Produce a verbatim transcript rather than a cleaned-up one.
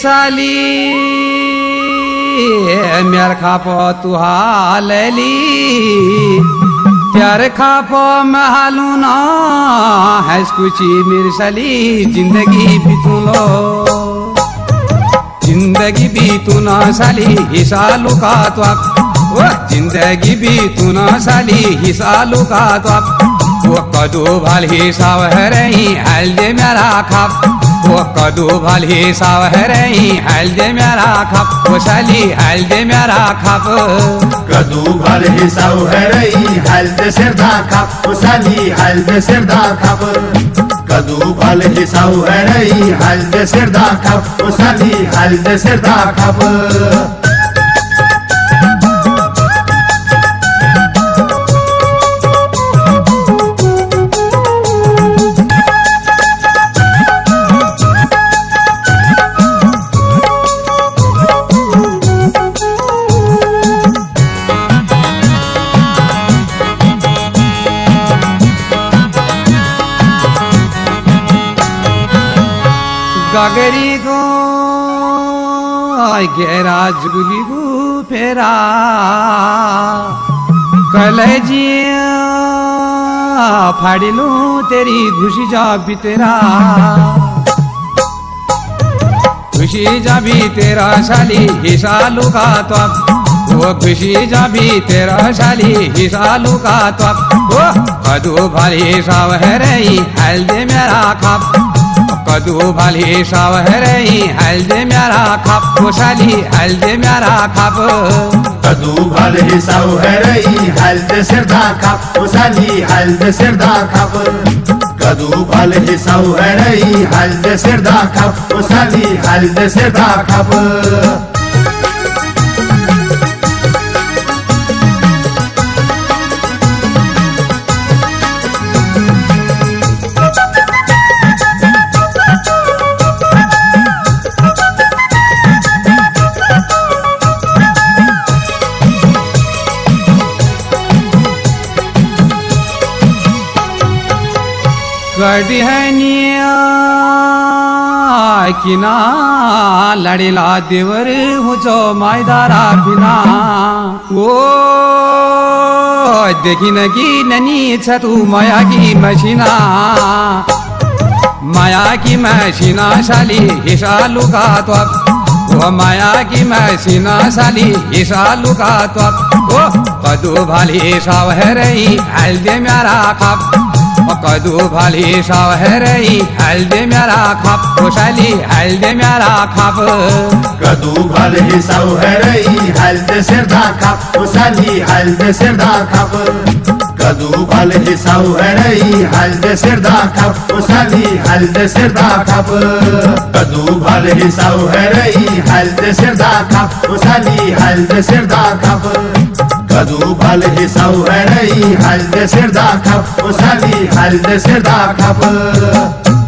साली मेर खापो तू हालली प्यार खापो महलू ना है कुची मिर्सली जिंदगी बीतू लो जिंदगी बीतू ना साली हिसालू का तो जिंदगी बीतू ना साली हिसालू का तो वो कदू भाल हिसाब है रही हल दे मेरा खाप वो कदू भाल हिसाब है रही हल दे मेरा खाप वो साली हल दे मेरा खाप कदू भाल हिसाब है रही हल दे सिरदा खाप वो साली हल दे सिरदा खाप कदू भाल हिसाब है रही हल दे सिरदा खाप वो साली हल दे सिरदा खाप गगरी को घेरा जुगली को फेरा कलजिया फाड़िलू तेरी खुशी जा भी तेरा खुशी जा भी तेरा साली हिसालू का तो वो खुशी जा भी तेरा साली हिसालू का तो वो कदू भाली साव है रही हल दे मेरा खाप कदू भाली साव है रही हल दे मेरा खाप वो साली हल दे मेरा खाप कदू भाली साव है रही हल दे सिरदा खाप वो साली हल दे सिरदा खाप कदू भाली साव है रही हल दे सिरदा खाप वो साली हल दे सिरदा खाप कडिहनिया किना लड़ेला देवर मुझो मायदारा बिना ओ देखिन की ननी छतु माया की मशीना माया की मशीना साली हिसालू का तो वो माया की मशीना साली हिसालू का तो वो कदू भाली साव है रही हल दे मेरा खाप कदू भाली साव है रही हल दे मेरा खाप वो साली हल दे मेरा खाप कदू भाली साव है रही हल दे सिरदा खाप वो साली हल दे सिरदा खाप कदू भाली साव है रही हल दे सिरदा खाप वो साली हल दे सिरदा खाप कदू भाली साव है रही हल दे सिरदा खाप वो साली हल दे सिरदा खाप कदू भाली साव है रही हल दे सिरदा खाप वो साली हल दे सिरदा खाप